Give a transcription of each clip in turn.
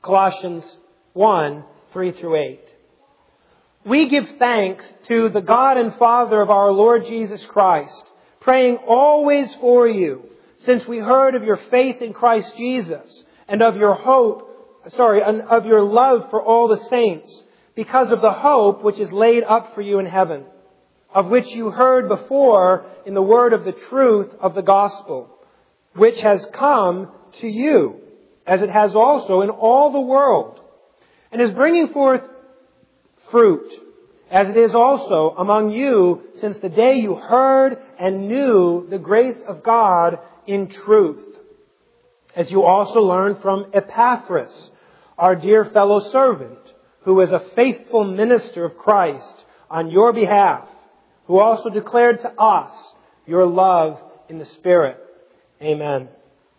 Colossians 1, 3 through 8. We give thanks to the God and Father of our Lord Jesus Christ, praying always for you, since we heard of your faith in Christ Jesus and of your of your love for all the saints, because of the hope which is laid up for you in heaven, of which you heard before in the word of the truth of the gospel, which has come to you, as it has also in all the world, and is bringing forth fruit, as it is also among you since the day you heard and knew the grace of God in truth, as you also learned from Epaphras, our dear fellow servant, who is a faithful minister of Christ on your behalf, who also declared to us your love in the Spirit. Amen.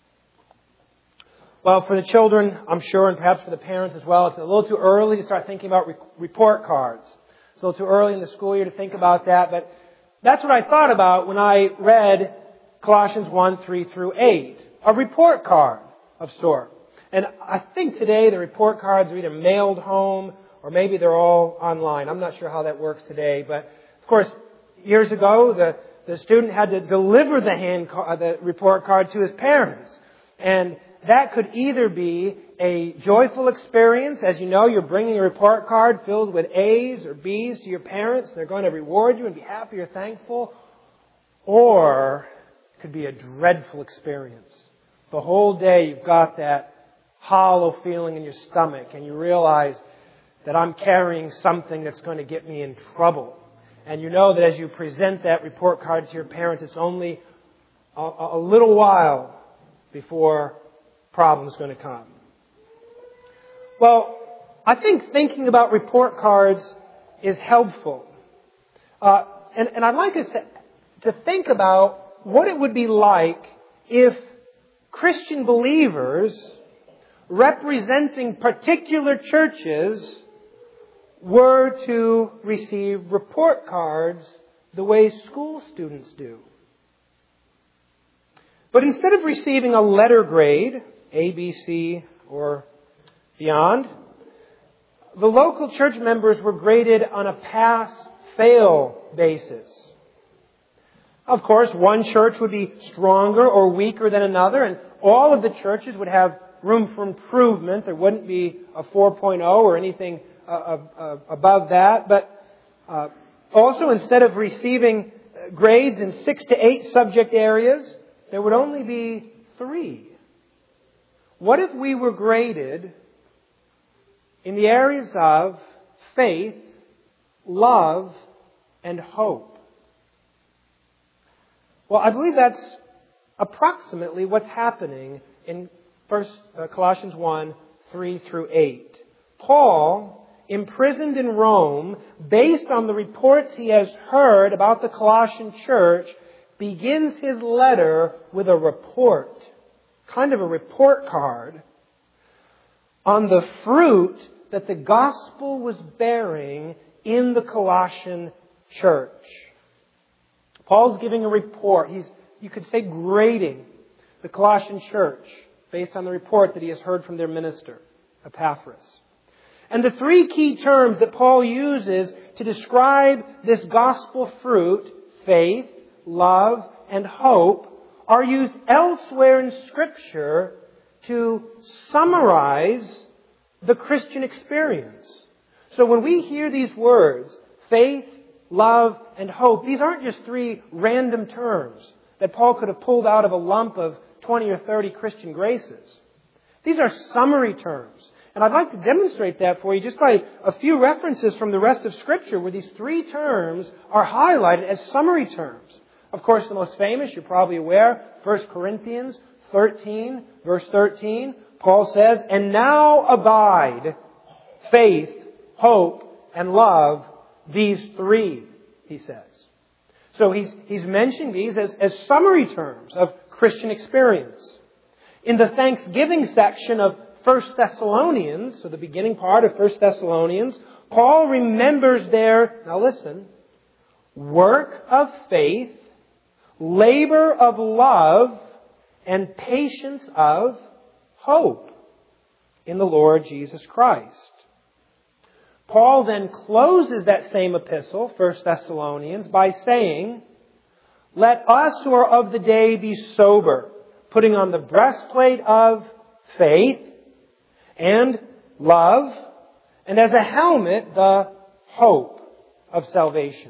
Well, for the children, I'm sure, and perhaps for the parents as well, it's a little too early to start thinking about report cards. It's a little too early in the school year to think about that, but that's what I thought about when I read Colossians 1, 3 through 8. A report card of sort. And I think today the report cards are either mailed home or maybe they're all online. I'm not sure how that works today, but of course, years ago, the student had to deliver the report card to his parents. And that could either be a joyful experience. As you know, you're bringing a report card filled with A's or B's to your parents. They're going to reward you and be happy or thankful. Or it could be a dreadful experience. The whole day you've got that hollow feeling in your stomach and you realize that I'm carrying something that's going to get me in trouble. And you know that as you present that report card to your parents, it's only a little while before problem's going to come. Well, I think thinking about report cards is helpful. And I'd like us to think about what it would be like if Christian believers representing particular churches were to receive report cards the way school students do. But instead of receiving a letter grade, A, B, C, or beyond, the local church members were graded on a pass-fail basis. Of course, one church would be stronger or weaker than another, and all of the churches would have room for improvement. There wouldn't be a 4.0 or anything above that. But also, instead of receiving grades in 6 to 8 subject areas, there would only be 3. What if we were graded in the areas of faith, love, and hope? Well, I believe that's approximately what's happening in Colossians 1, 3 through 8. Paul, imprisoned in Rome, based on the reports he has heard about the Colossian church, begins his letter with a report, kind of a report card, on the fruit that the gospel was bearing in the Colossian church. Paul's giving a report. You could say, grading the Colossian church based on the report that he has heard from their minister, Epaphras. And the 3 key terms that Paul uses to describe this gospel fruit, faith, love, and hope, are used elsewhere in Scripture to summarize the Christian experience. So when we hear these words, faith, love, and hope, these aren't just 3 random terms that Paul could have pulled out of a lump of 20 or 30 Christian graces. These are summary terms. And I'd like to demonstrate that for you just by a few references from the rest of Scripture where these 3 terms are highlighted as summary terms. Of course, the most famous, you're probably aware, 1 Corinthians 13, verse 13. Paul says, "And now abide faith, hope, and love, these 3, he says." So he's mentioning these as summary terms of Christian experience. In the Thanksgiving section of 1 Thessalonians, so the beginning part of 1 Thessalonians, Paul remembers their, now listen, work of faith, labor of love, and patience of hope in the Lord Jesus Christ. Paul then closes that same epistle, 1 Thessalonians, by saying, "Let us who are of the day be sober, putting on the breastplate of faith and love, and as a helmet, the hope of salvation."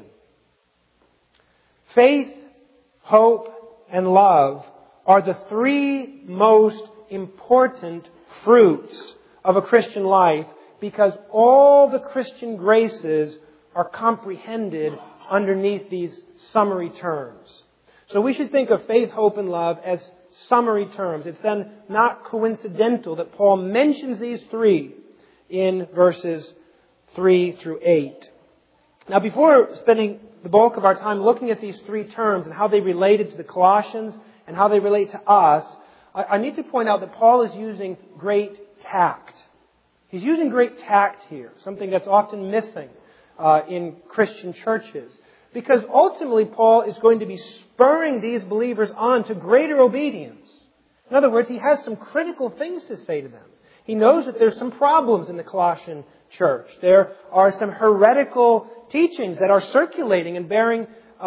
Faith, hope, and love are the three most important fruits of a Christian life, because all the Christian graces are comprehended underneath these summary terms. So we should think of faith, hope, and love as summary terms. It's then not coincidental that Paul mentions these three in verses 3 through 8. Now, before spending the bulk of our time looking at these three terms and how they related to the Colossians and how they relate to us, I need to point out that Paul is using great tact. He's using great tact here, something that's often missing in Christian churches. Because ultimately, Paul is going to be spurring these believers on to greater obedience. In other words, he has some critical things to say to them. He knows that there's some problems in the Colossian church. There are some heretical teachings that are circulating and bearing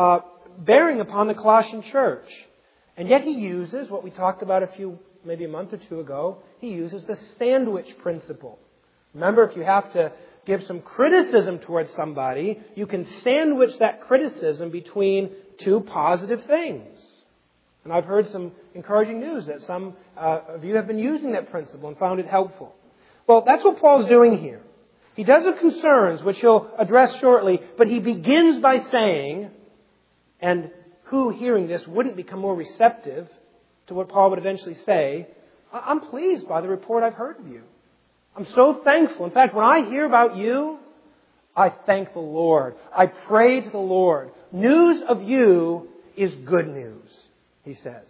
upon the Colossian church. And yet he uses what we talked about maybe a month or two ago. He uses the sandwich principle. Remember, if you have to give some criticism towards somebody, you can sandwich that criticism between two positive things. And I've heard some encouraging news that some of you have been using that principle and found it helpful. Well, that's what Paul's doing here. He does have concerns, which he'll address shortly, but he begins by saying, and who hearing this wouldn't become more receptive to what Paul would eventually say, "I'm pleased by the report I've heard of you. I'm so thankful. In fact, when I hear about you, I thank the Lord. I pray to the Lord. News of you is good news," he says.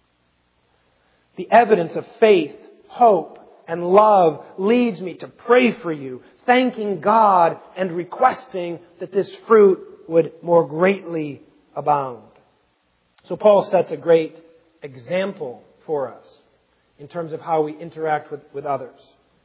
The evidence of faith, hope, and love leads me to pray for you, thanking God and requesting that this fruit would more greatly abound. So Paul sets a great example for us in terms of how we interact with others.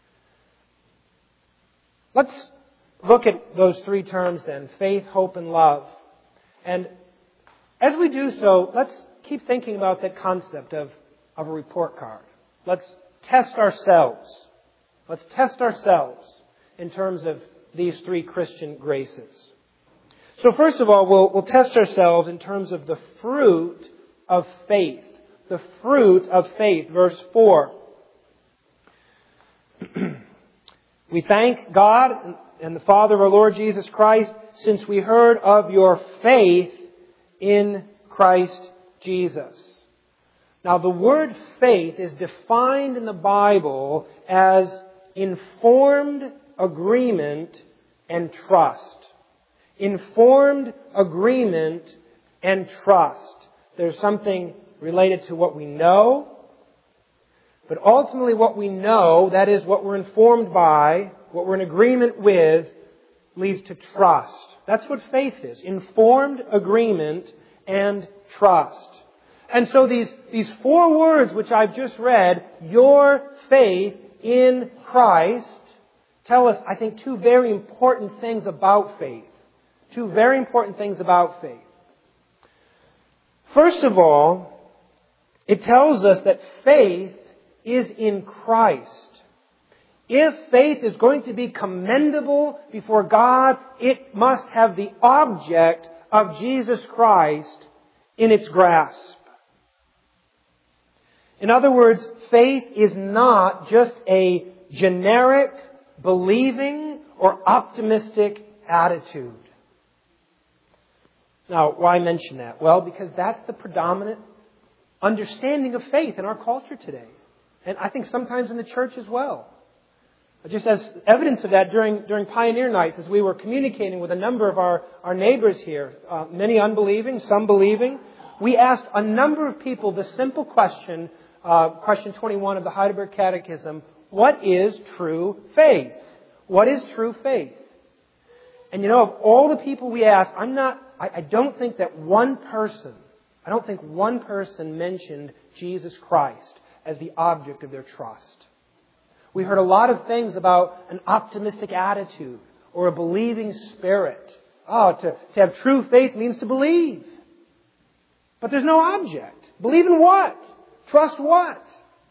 Let's look at those three terms then, faith, hope, and love. And as we do so, let's keep thinking about that concept of a report card. Let's test ourselves. Let's test ourselves in terms of these three Christian graces. So first of all, we'll test ourselves in terms of the fruit of faith. The fruit of faith, verse 4. "We thank God and the Father of our Lord Jesus Christ, since we heard of your faith in Christ Jesus." Now, the word faith is defined in the Bible as informed agreement and trust. Informed agreement and trust. There's something related to what we know, but ultimately what we know, that is what we're informed by, what we're in agreement with, leads to trust. That's what faith is. Informed agreement and trust. And so these four words which I've just read, your faith in Christ, tell us, I think, two very important things about faith. Two very important things about faith. First of all, it tells us that faith is in Christ. If faith is going to be commendable before God, it must have the object of Jesus Christ in its grasp. In other words, faith is not just a generic, believing, or optimistic attitude. Now, why mention that? Well, because that's the predominant understanding of faith in our culture today. And I think sometimes in the church as well. Just as evidence of that during Pioneer Nights, as we were communicating with a number of our neighbors here, many unbelieving, some believing, we asked a number of people the simple question, question 21 of the Heidelberg Catechism, what is true faith? What is true faith? And of all the people we asked, I don't think one person mentioned Jesus Christ as the object of their trust. We heard a lot of things about an optimistic attitude or a believing spirit. To have true faith means to believe. But there's no object. Believe in what? Trust what?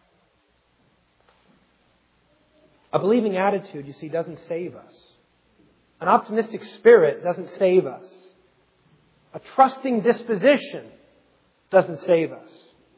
A believing attitude, you see, doesn't save us. An optimistic spirit doesn't save us. A trusting disposition doesn't save us.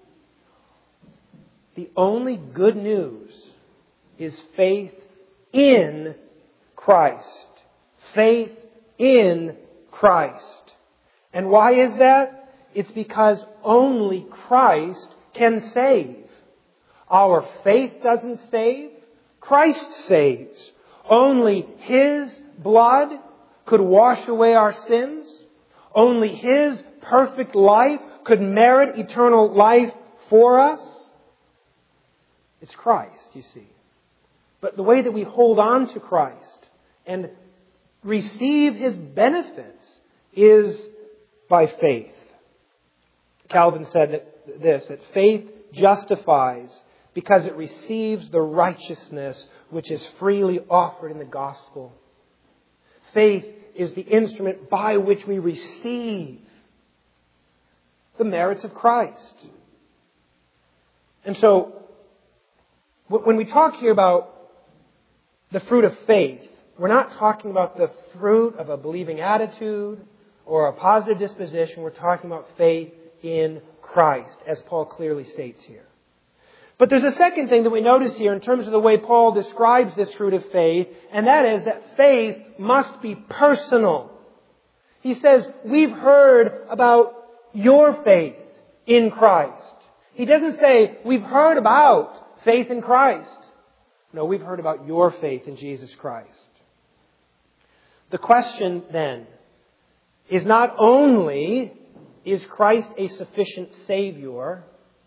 The only good news is faith in Christ. Faith in Christ. And why is that? It's because only Christ can save. Our faith doesn't save. Christ saves. Only His blood could wash away our sins. Only His perfect life could merit eternal life for us. It's Christ, you see. But the way that we hold on to Christ and receive His benefits is by faith. Calvin said that faith justifies because it receives the righteousness which is freely offered in the gospel. Faith is the instrument by which we receive the merits of Christ. And so, when we talk here about the fruit of faith, we're not talking about the fruit of a believing attitude or a positive disposition. We're talking about faith in Christ, as Paul clearly states here. But there's a second thing that we notice here in terms of the way Paul describes this fruit of faith, and that is that faith must be personal. He says, we've heard about your faith in Christ. He doesn't say, we've heard about faith in Christ. No, we've heard about your faith in Jesus Christ. The question then is not only, is Christ a sufficient Savior?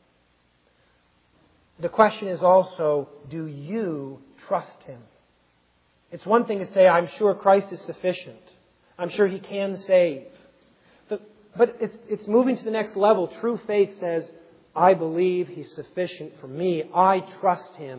The question is also, do you trust Him? It's one thing to say, I'm sure Christ is sufficient. I'm sure He can save. But it's moving to the next level. True faith says, I believe He's sufficient for me. I trust Him.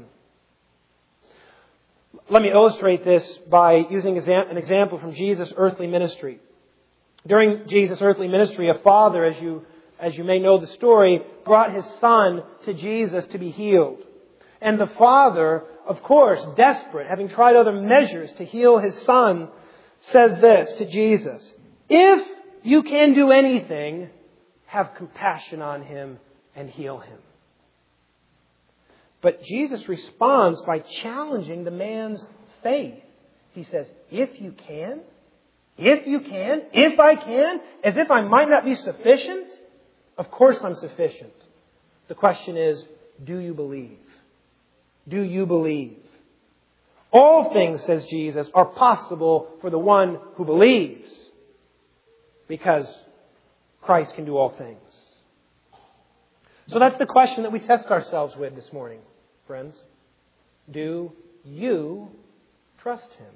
Let me illustrate this by using an example from Jesus' earthly ministry. During Jesus' earthly ministry, a father, as you may know the story, brought his son to Jesus to be healed. And the father, of course, desperate, having tried other measures to heal his son, says this to Jesus, if you can do anything, have compassion on him and heal him. But Jesus responds by challenging the man's faith. He says, if you can, if I can, as if I might not be sufficient. Of course I'm sufficient. The question is, do you believe? Do you believe? All things, says Jesus, are possible for the one who believes. Because Christ can do all things. So that's the question that we test ourselves with this morning, friends. Do you trust Him?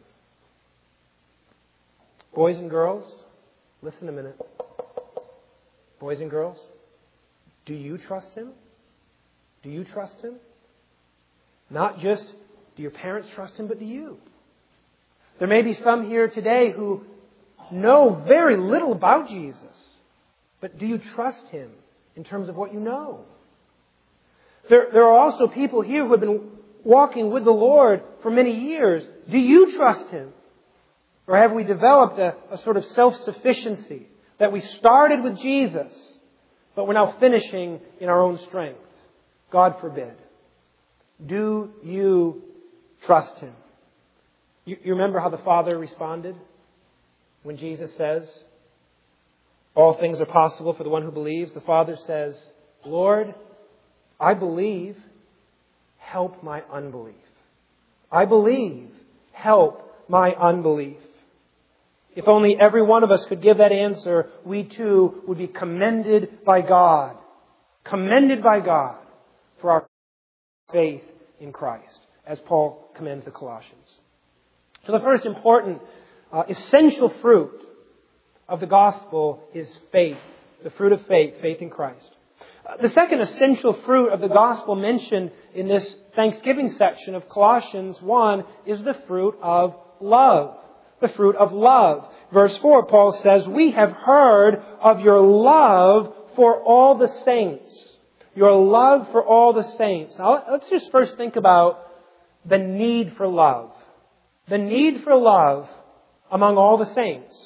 Boys and girls, listen a minute. Boys and girls, do you trust Him? Do you trust Him? Not just do your parents trust Him, but do you? There may be some here today who know very little about Jesus. But do you trust Him in terms of what you know? There are also people here who have been walking with the Lord for many years. Do you trust Him? Or have we developed a sort of self-sufficiency that we started with Jesus, but we're now finishing in our own strength? God forbid. Do you trust Him? You remember how the Father responded when Jesus says, all things are possible for the one who believes? The Father says, Lord, I believe, help my unbelief. I believe, help my unbelief. If only every one of us could give that answer, we too would be commended by God. Commended by God for our faith in Christ, as Paul commends the Colossians. So the first important, essential fruit of the gospel is faith. The fruit of faith, faith in Christ. The second essential fruit of the gospel mentioned in this Thanksgiving section of Colossians 1 is the fruit of love. The fruit of love. Verse 4, Paul says, "We have heard of your love for all the saints." Your love for all the saints. Now, let's just first think about the need for love. The need for love among all the saints.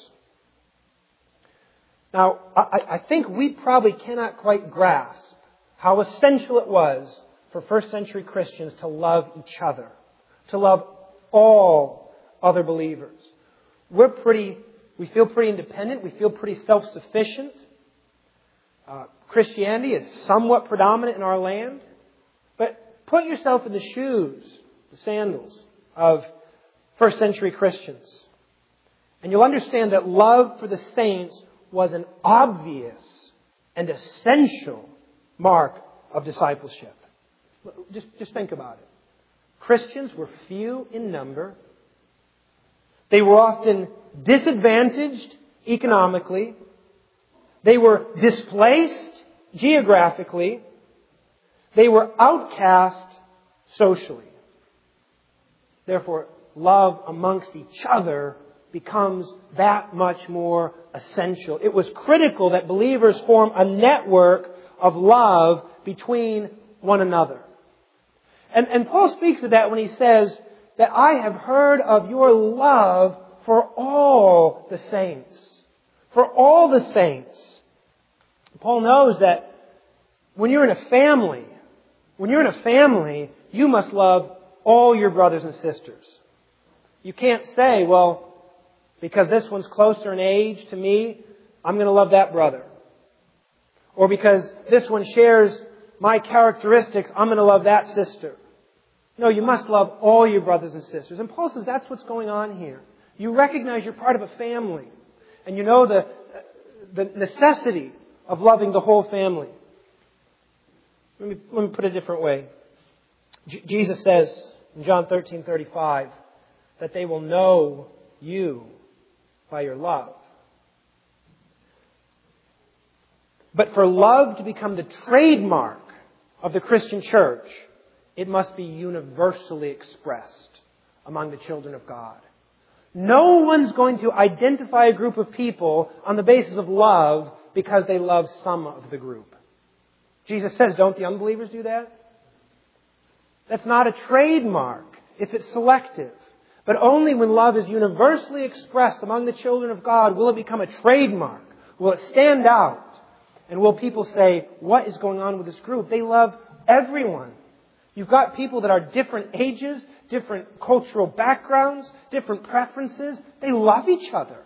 Now, I think we probably cannot quite grasp how essential it was for first century Christians to love each other, to love all other believers. We feel pretty independent. We feel pretty self-sufficient. Christianity is somewhat predominant in our land. But put yourself in the shoes, the sandals of first century Christians. And you'll understand that love for the saints was an obvious and essential mark of discipleship. Just think about it. Christians were few in number. They were often disadvantaged economically. They were displaced geographically. They were outcast socially. Therefore, love amongst each other becomes that much more essential. It was critical that believers form a network of love between one another. And Paul speaks of that when he says that I have heard of your love for all the saints. For all the saints. Paul knows that when you're in a family, you must love all your brothers and sisters. You can't say, well, because this one's closer in age to me, I'm going to love that brother. Or because this one shares my characteristics, I'm going to love that sister. No, you must love all your brothers and sisters. And Paul says that's what's going on here. You recognize you're part of a family. And you know the necessity of loving the whole family. Let me put it a different way. Jesus says in John 13:35 that they will know you by your love. But for love to become the trademark of the Christian church, it must be universally expressed among the children of God. No one's going to identify a group of people on the basis of love because they love some of the group. Jesus says, don't the unbelievers do that? That's not a trademark if it's selective. But only when love is universally expressed among the children of God will it become a trademark. Will it stand out? And will people say, what is going on with this group? They love everyone. You've got people that are different ages, different cultural backgrounds, different preferences. They love each other.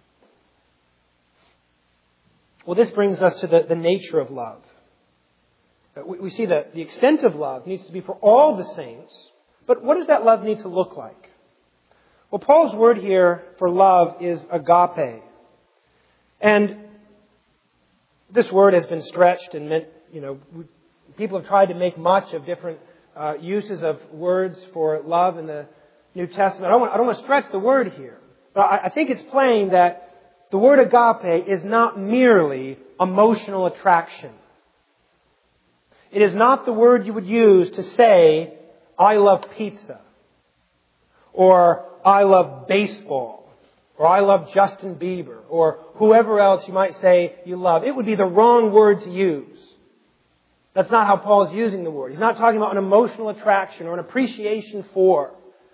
Well, this brings us to the nature of love. We see that the extent of love needs to be for all the saints. But what does that love need to look like? Well, Paul's word here for love is agape. And this word has been stretched and meant, people have tried to make much of different uses of words for love in the New Testament. I don't want to stretch the word here. But I think it's plain that the word agape is not merely emotional attraction. It is not the word you would use to say, I love pizza. Or I love baseball. Or I love Justin Bieber. Or whoever else you might say you love. It would be the wrong word to use. That's not how Paul is using the word. He's not talking about an emotional attraction or an appreciation for.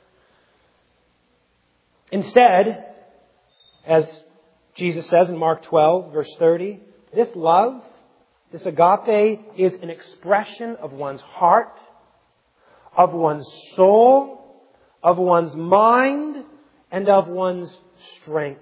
Instead, as Jesus says in Mark 12, verse 30, this love, this agape, is an expression of one's heart, of one's soul, of one's mind, and of one's strength.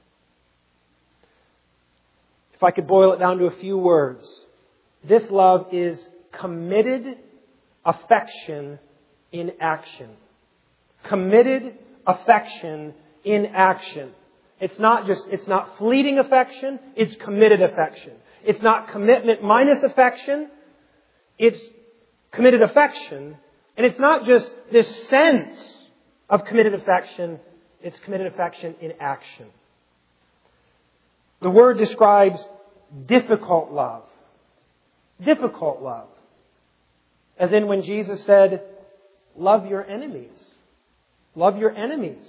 If I could boil it down to a few words, this love is committed affection in action. Committed affection in action. It's not fleeting affection, it's committed affection. It's not commitment minus affection, it's committed affection. And it's not just this sense of committed affection, it's committed affection in action. The word describes difficult love. difficult love. As in when Jesus said, love your enemies. Love your enemies.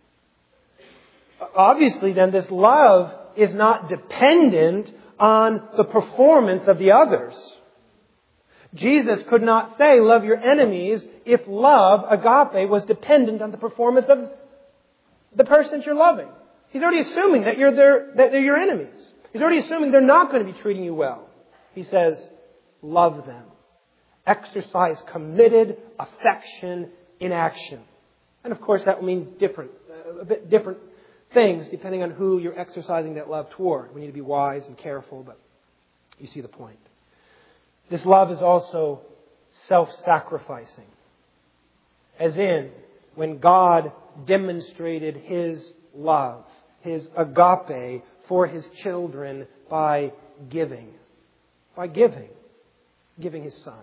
Obviously then this love is not dependent on the performance of the others. Jesus could not say, love your enemies, if love, agape, was dependent on the performance of the person you're loving. He's already assuming that they're your enemies. He's already assuming they're not going to be treating you well. He says, love them. Exercise committed affection in action. And of course that will mean a bit different things depending on who you're exercising that love toward. We need to be wise and careful, but you see the point. This love is also self-sacrificing. As in, when God demonstrated His love, His agape for His children by giving. By giving His Son.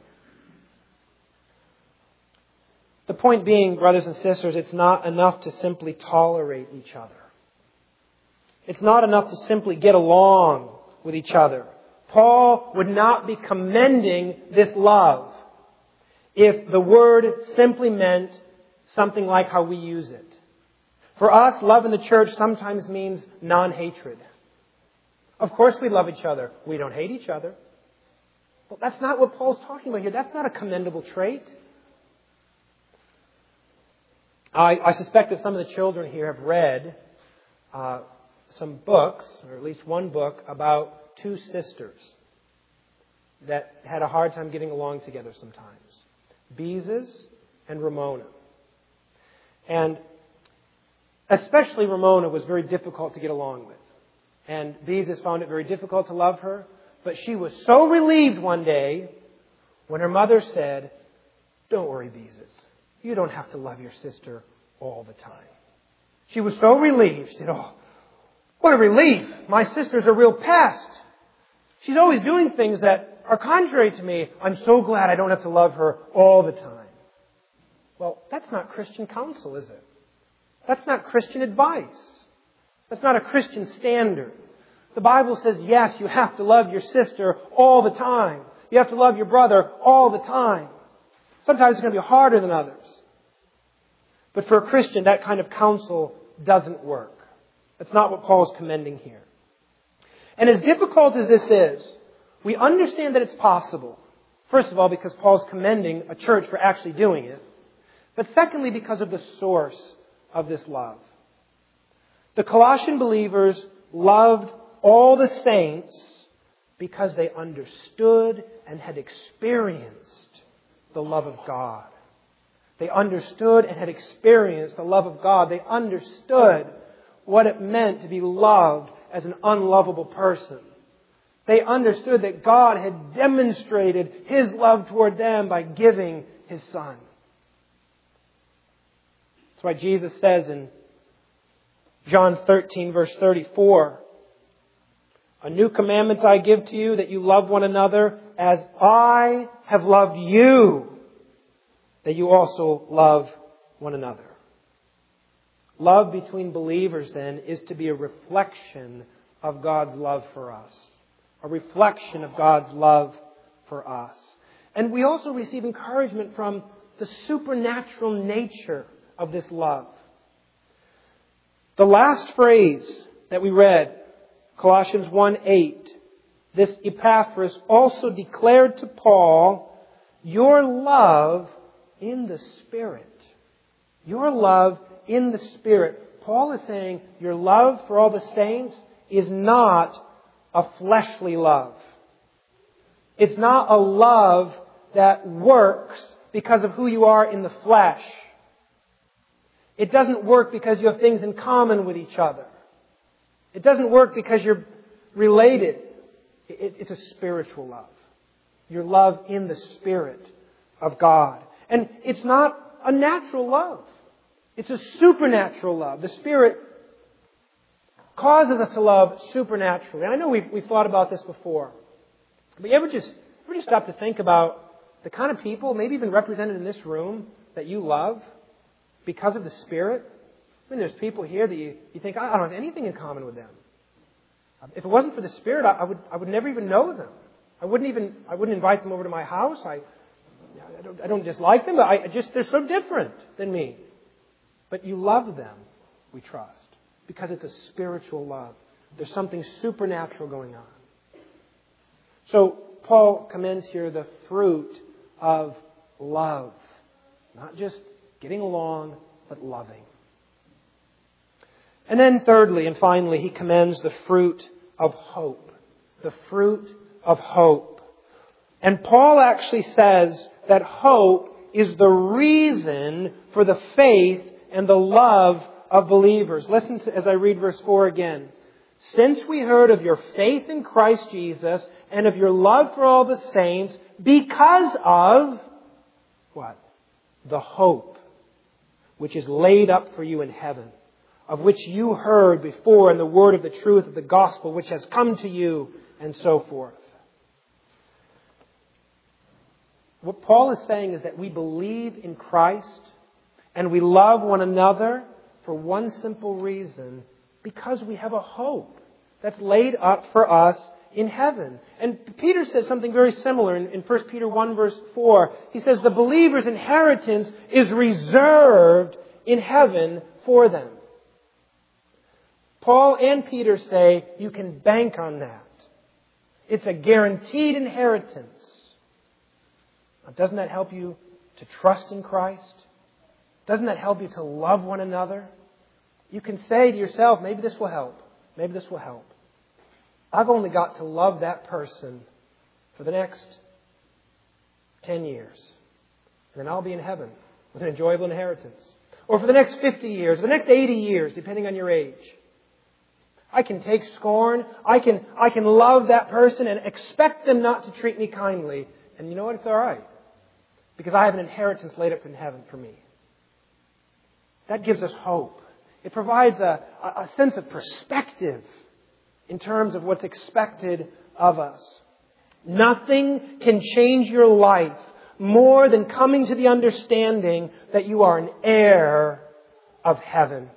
The point being, brothers and sisters, it's not enough to simply tolerate each other. It's not enough to simply get along with each other. Paul would not be commending this love if the word simply meant something like how we use it. For us, love in the church sometimes means non-hatred. Of course we love each other. We don't hate each other. But that's not what Paul's talking about here. That's not a commendable trait. I suspect that some of the children here have read some books, or at least one book, about two sisters that had a hard time getting along together sometimes. Beezus and Ramona. And especially Ramona was very difficult to get along with. And Beezus found it very difficult to love her. But she was so relieved one day when her mother said, "Don't worry, Beezus. You don't have to love your sister all the time." She was so relieved. She said, "Oh, what a relief. My sister's a real pest. She's always doing things that are contrary to me. I'm so glad I don't have to love her all the time." Well, that's not Christian counsel, is it? That's not Christian advice. That's not a Christian standard. The Bible says, yes, you have to love your sister all the time. You have to love your brother all the time. Sometimes it's going to be harder than others. But for a Christian, that kind of counsel doesn't work. That's not what Paul's commending here. And as difficult as this is, we understand that it's possible. First of all, because Paul's commending a church for actually doing it. But secondly, because of the source of this love. The Colossian believers loved all the saints because they understood and had experienced the love of God. They understood and had experienced the love of God. They understood what it meant to be loved as an unlovable person. They understood that God had demonstrated His love toward them by giving His Son. That's why Jesus says in John 13, verse 34, "A new commandment I give to you, that you love one another as I have loved you, that you also love one another." Love between believers, then, is to be a reflection of God's love for us. A reflection of God's love for us. And we also receive encouragement from the supernatural nature of this love. The last phrase that we read, Colossians 1:8, this Epaphras also declared to Paul, your love in the Spirit. Your love in the Spirit. Paul is saying your love for all the saints is not a fleshly love. It's not a love that works because of who you are in the flesh. It doesn't work because you have things in common with each other. It doesn't work because you're related. It's a spiritual love. Your love in the Spirit of God. And it's not a natural love. It's a supernatural love. The Spirit causes us to love supernaturally. And I know we've thought about this before. But you ever just stop to think about the kind of people, maybe even represented in this room, that you love because of the Spirit? I mean, there's people here that you think, I don't have anything in common with them. If it wasn't for the Spirit, I would never even know them. I wouldn't invite them over to my house. I don't dislike them, but they're so different than me. But you love them, we trust, because it's a spiritual love. There's something supernatural going on. So Paul commends here the fruit of love. Not just getting along, but loving. And then thirdly and finally, he commends the fruit of hope. The fruit of hope. And Paul actually says that hope is the reason for the faith and the love of believers. Listen to, as I read verse 4 again. Since we heard of your faith in Christ Jesus and of your love for all the saints, because of what? The hope which is laid up for you in heaven, of which you heard before in the word of the truth of the gospel, which has come to you, and so forth. What Paul is saying is that we believe in Christ and we love one another for one simple reason, because we have a hope that's laid up for us in heaven. And Peter says something very similar in 1 Peter 1 verse 4. He says the believer's inheritance is reserved in heaven for them. Paul and Peter say you can bank on that. It's a guaranteed inheritance. Now, doesn't that help you to trust in Christ? Doesn't that help you to love one another? You can say to yourself, maybe this will help. Maybe this will help. I've only got to love that person for the next 10 years. And then I'll be in heaven with an enjoyable inheritance. Or for the next 50 years, the next 80 years, depending on your age. I can take scorn. I can love that person and expect them not to treat me kindly. And you know what? It's all right. Because I have an inheritance laid up in heaven for me. That gives us hope. It provides a sense of perspective in terms of what's expected of us. Nothing can change your life more than coming to the understanding that you are an heir of heaven.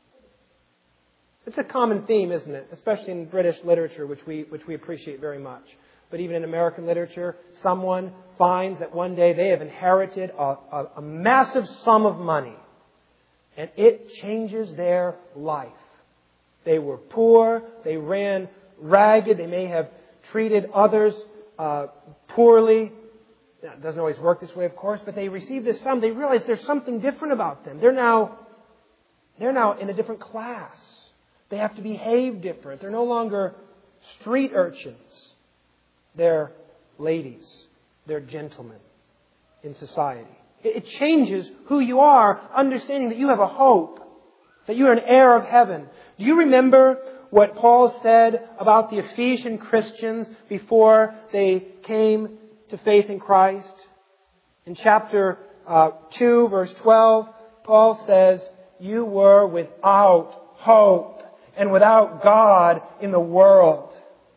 It's a common theme, isn't it? Especially in British literature, which we appreciate very much. But even in American literature, someone finds that one day they have inherited a massive sum of money. And it changes their life. They were poor. They ran ragged. They may have treated others poorly. It doesn't always work this way, of course. But they receive this sum. They realize there's something different about them. They're now in a different class. They have to behave different. They're no longer street urchins. They're ladies. They're gentlemen in society. It changes who you are, understanding that you have a hope, that you are an heir of heaven. Do you remember what Paul said about the Ephesian Christians before they came to faith in Christ? In chapter 2, verse 12, Paul says, you were without hope and without God in the world.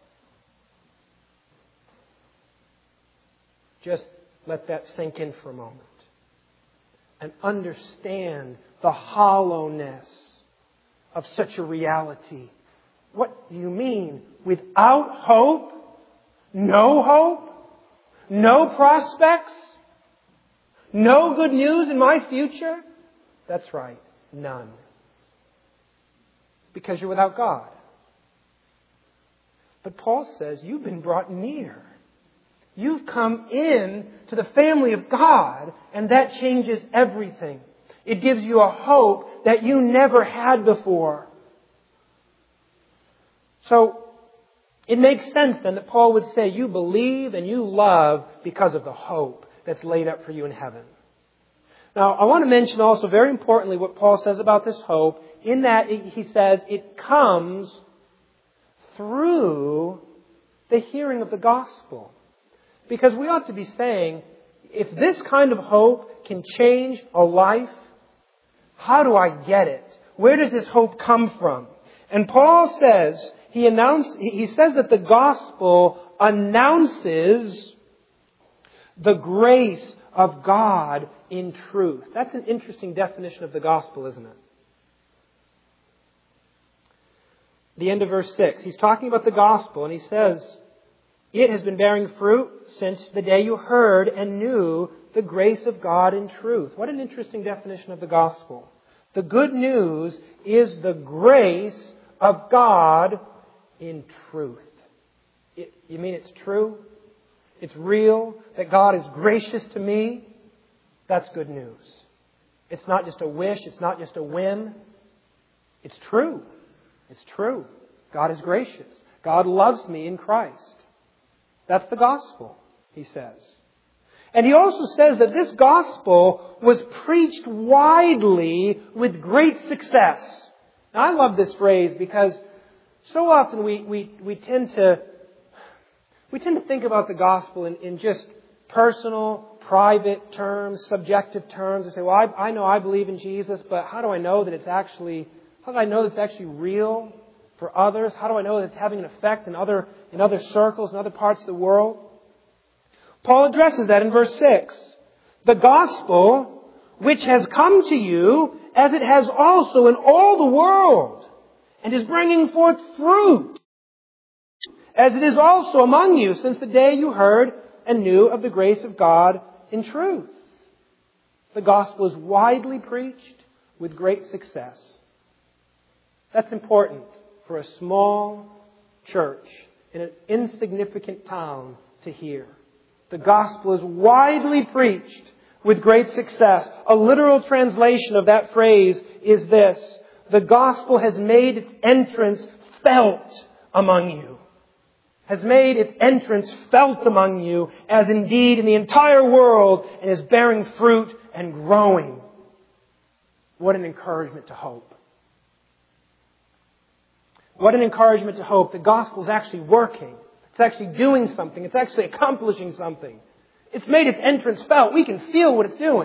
Just let that sink in for a moment. And understand the hollowness of such a reality. What do you mean? Without hope? No hope? No prospects? No good news in my future? That's right. None. Because you're without God. But Paul says you've been brought near. You've come in to the family of God, and that changes everything. It gives you a hope that you never had before. So, it makes sense then that Paul would say you believe and you love because of the hope that's laid up for you in heaven. Now, I want to mention also very importantly what Paul says about this hope, in that he says it comes through the hearing of the gospel. Because we ought to be saying, if this kind of hope can change a life, how do I get it? Where does this hope come from? And Paul says, he says that the gospel announces the grace of God in truth. That's an interesting definition of the gospel, isn't it? The end of verse 6. He's talking about the gospel, and he says, It has been bearing fruit since the day you heard and knew the grace of God in truth. What an interesting definition of the gospel. The good news is the grace of God in truth. You mean it's true? It's real? That God is gracious to me? That's good news. It's not just a wish. It's not just a whim. It's true. It's true. God is gracious. God loves me in Christ. That's the gospel, he says. And he also says that this gospel was preached widely with great success. Now, I love this phrase because so often we tend to think about the gospel in just personal, private terms, subjective terms. We say, well, I know I believe in Jesus, but how do I know that it's actually real for others? How do I know that it's having an effect in other circles, in other parts of the world? Paul addresses that in verse 6. The gospel, which has come to you, as it has also in all the world, and is bringing forth fruit, as it is also among you since the day you heard and knew of the grace of God in truth. The gospel is widely preached with great success. That's important for a small church in an insignificant town to hear. The gospel is widely preached with great success. A literal translation of that phrase is this: the gospel has made its entrance felt among you. Has made its entrance felt among you, as indeed in the entire world, and is bearing fruit and growing. What an encouragement to hope. What an encouragement to hope. The gospel is actually working. It's actually doing something. It's actually accomplishing something. It's made its entrance felt. We can feel what it's doing.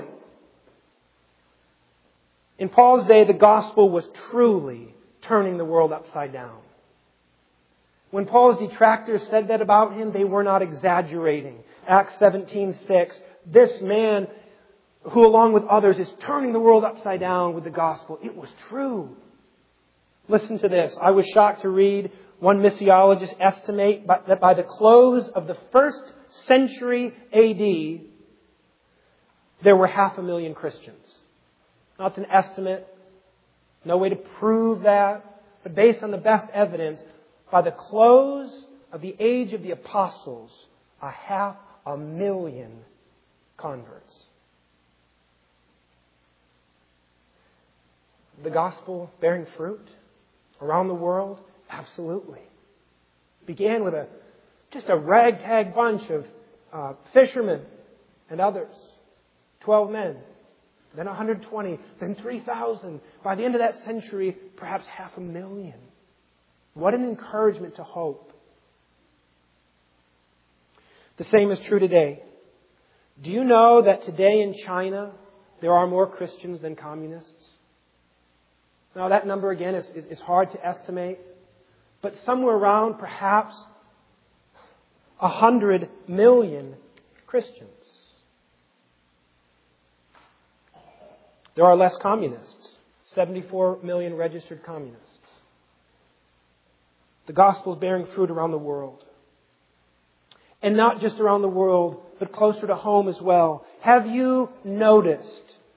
In Paul's day, the gospel was truly turning the world upside down. When Paul's detractors said that about him, they were not exaggerating. Acts 17:6, this man who along with others is turning the world upside down with the gospel. It was true. Listen to this. I was shocked to read one missiologist estimate that by the close of the 1st century A.D., there were 500,000 Christians. Now, it's an estimate. No way to prove that. But based on the best evidence, by the close of the age of the apostles, 500,000 converts. The gospel bearing fruit around the world? Absolutely. Began with just a ragtag bunch of fishermen and others. 12 men. Then 120. Then 3,000. By the end of that century, perhaps 500,000. What an encouragement to hope. The same is true today. Do you know that today in China, there are more Christians than communists? Now, that number, again, is hard to estimate. But somewhere around, perhaps, 100 million Christians. There are less communists. 74 million registered communists. The gospel is bearing fruit around the world. And not just around the world, but closer to home as well. Have you noticed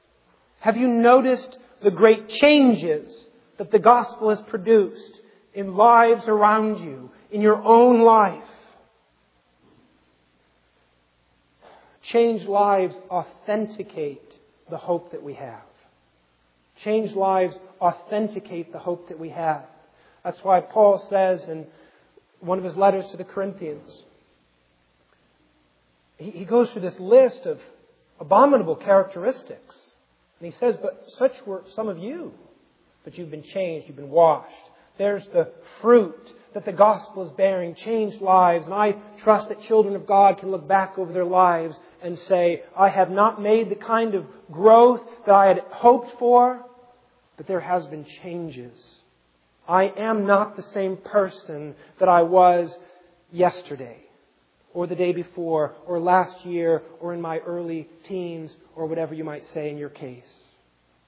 the great changes that the gospel has produced in lives around you, in your own life? Changed lives authenticate the hope that we have. Changed lives authenticate the hope that we have. That's why Paul says in one of his letters to the Corinthians, he goes through this list of abominable characteristics. And he says, but such were some of you. But you've been changed, you've been washed. There's the fruit that the gospel is bearing, changed lives. And I trust that children of God can look back over their lives and say, I have not made the kind of growth that I had hoped for, but there has been changes. I am not the same person that I was yesterday, or the day before, or last year, or in my early teens, or whatever you might say in your case.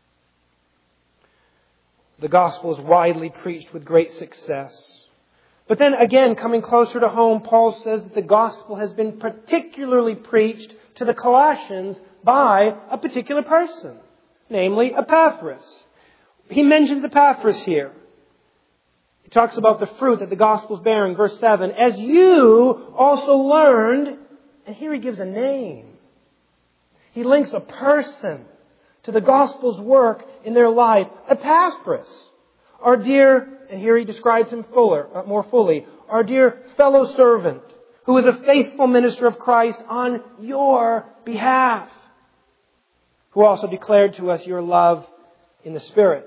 The gospel is widely preached with great success. But then again, coming closer to home, Paul says that the gospel has been particularly preached to the Colossians by a particular person, namely Epaphras. He mentions Epaphras here. He talks about the fruit that the gospel is bearing. Verse 7, as you also learned, and here he gives a name. He links a person to the gospel's work in their life. Epaphras, our dear, and here he describes him more fully, our dear fellow servant, who is a faithful minister of Christ on your behalf, who also declared to us your love in the Spirit.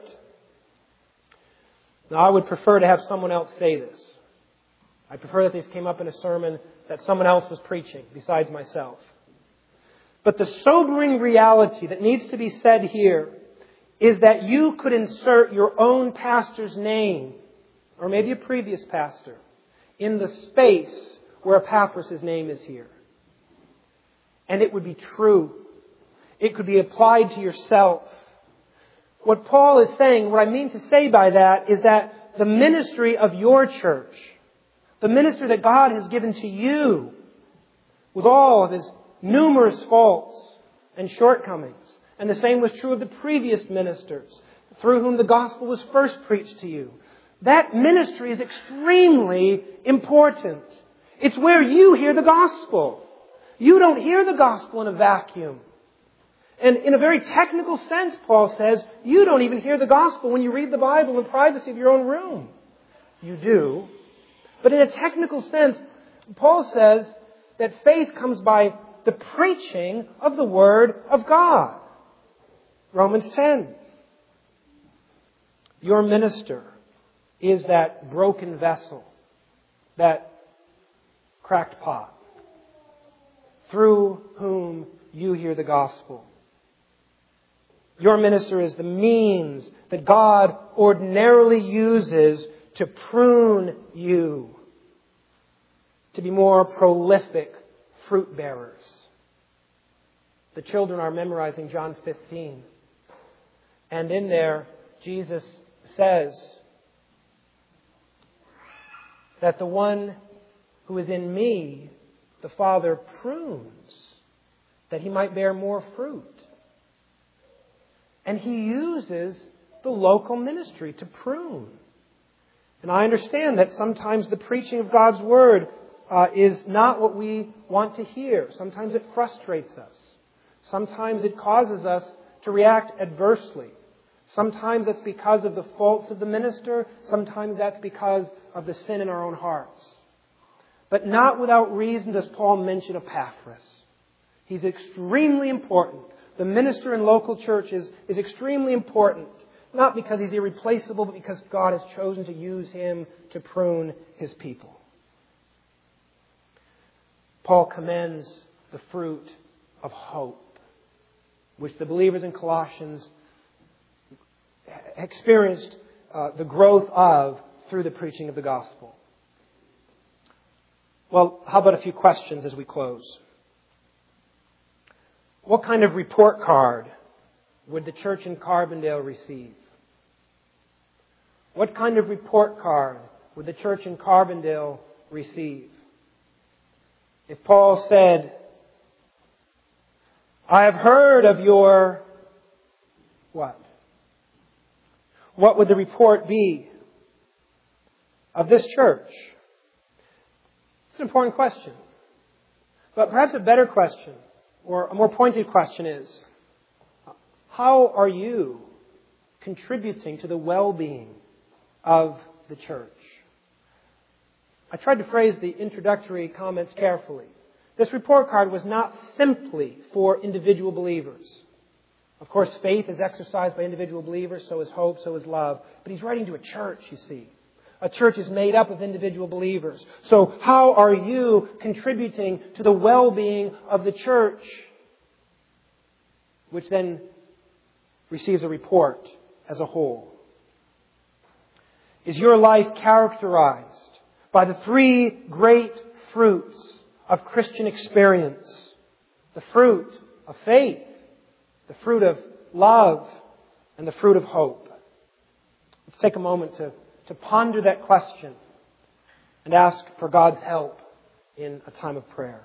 Now, I would prefer to have someone else say this. I prefer that this came up in a sermon that someone else was preaching besides myself. But the sobering reality that needs to be said here is that you could insert your own pastor's name, or maybe a previous pastor, in the space where Epaphras' name is here. And it would be true. It could be applied to yourself. What Paul is saying, what I mean to say by that, is that the ministry of your church, the ministry that God has given to you, with all of His numerous faults and shortcomings, and the same was true of the previous ministers through whom the gospel was first preached to you. That ministry is extremely important. It's where you hear the gospel. You don't hear the gospel in a vacuum. And in a very technical sense, Paul says, you don't even hear the gospel when you read the Bible in the privacy of your own room. You do. But in a technical sense, Paul says that faith comes by the preaching of the Word of God. Romans 10. Your minister is that broken vessel, that cracked pot, through whom you hear the gospel. Your minister is the means that God ordinarily uses to prune you to be more prolific fruit bearers. The children are memorizing John 15. And in there, Jesus says that the one who is in me, the Father prunes, that he might bear more fruit. And He uses the local ministry to prune. And I understand that sometimes the preaching of God's Word is not what we want to hear. Sometimes it frustrates us. Sometimes it causes us to react adversely. Sometimes that's because of the faults of the minister. Sometimes that's because of the sin in our own hearts. But not without reason does Paul mention Epaphras. He's extremely important. The minister in local churches is extremely important. Not because he's irreplaceable, but because God has chosen to use him to prune His people. Paul commends the fruit of hope, which the believers in Colossians experienced the growth of through the preaching of the gospel. Well, how about a few questions as we close? What kind of report card would the church in Carbondale receive? What kind of report card would the church in Carbondale receive? If Paul said, I have heard of your what? What would the report be of this church? It's an important question. But perhaps a better question, or a more pointed question is, how are you contributing to the well-being of the church? I tried to phrase the introductory comments carefully. This report card was not simply for individual believers. Of course, faith is exercised by individual believers, so is hope, so is love. But he's writing to a church, you see. A church is made up of individual believers. So how are you contributing to the well-being of the church? Which then receives a report as a whole. Is your life characterized by the three great fruits of Christian experience? The fruit of faith, the fruit of love, and the fruit of hope. Let's take a moment to ponder that question and ask for God's help in a time of prayer.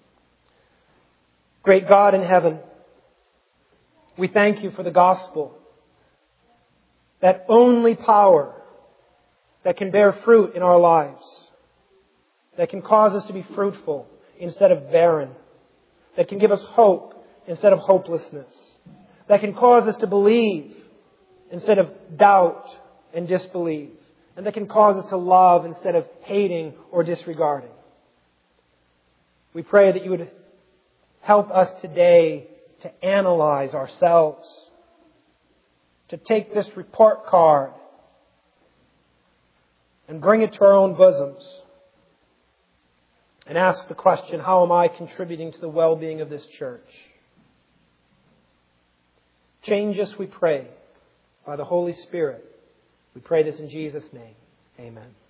Great God in heaven, we thank you for the gospel, that only power that can bear fruit in our lives, that can cause us to be fruitful instead of barren, that can give us hope instead of hopelessness, that can cause us to believe instead of doubt and disbelieve, and that can cause us to love instead of hating or disregarding. We pray that you would help us today to analyze ourselves, to take this report card and bring it to our own bosoms and ask the question, how am I contributing to the well-being of this church? Change us, we pray, by the Holy Spirit. We pray this in Jesus' name. Amen.